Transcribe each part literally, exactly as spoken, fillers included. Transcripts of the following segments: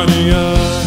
clarear,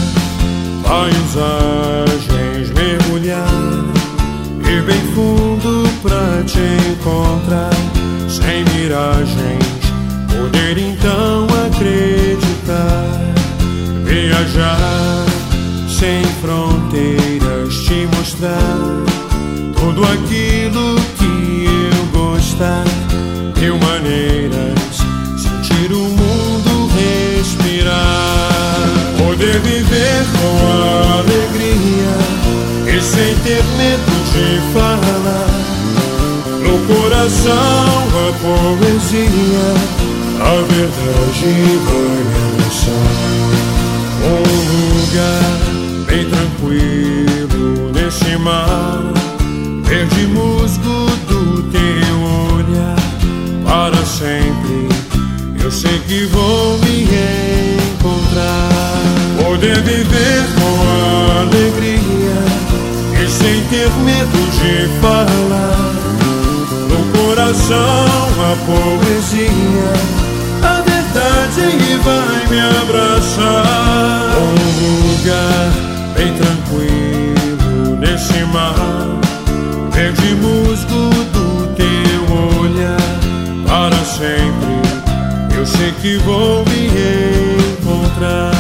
paisagens mergulhar e bem fundo pra te encontrar. Sem miragens, poder então acreditar. Viajar sem fronteiras, te mostrar tudo aquilo que eu gostar. Mil maneiras, sentir o mundo respirar. Poder viver com alegria e sem ter medo de falar. No coração a poesia, a verdade vai me abraçar. Um lugar bem tranquilo nesse mar, verde musgo do teu olhar. Para sempre eu sei que vou me encontrar. Poder viver com alegria e sem ter medo de falar. No coração a poesia, a verdade vai me abraçar. Um lugar bem tranquilo nesse mar, verde musgo do teu olhar. Para sempre eu sei que vou me encontrar.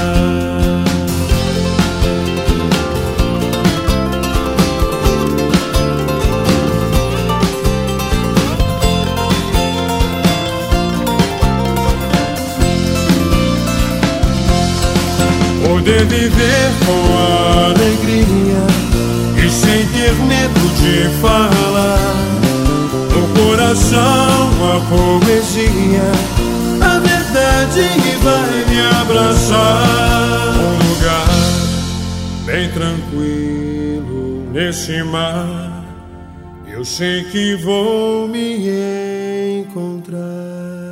Poder viver com alegria e sem ter medo de falar. No coração a poesia, a verdade vai me abraçar. Um lugar bem tranquilo nesse mar, eu sei que vou me encontrar.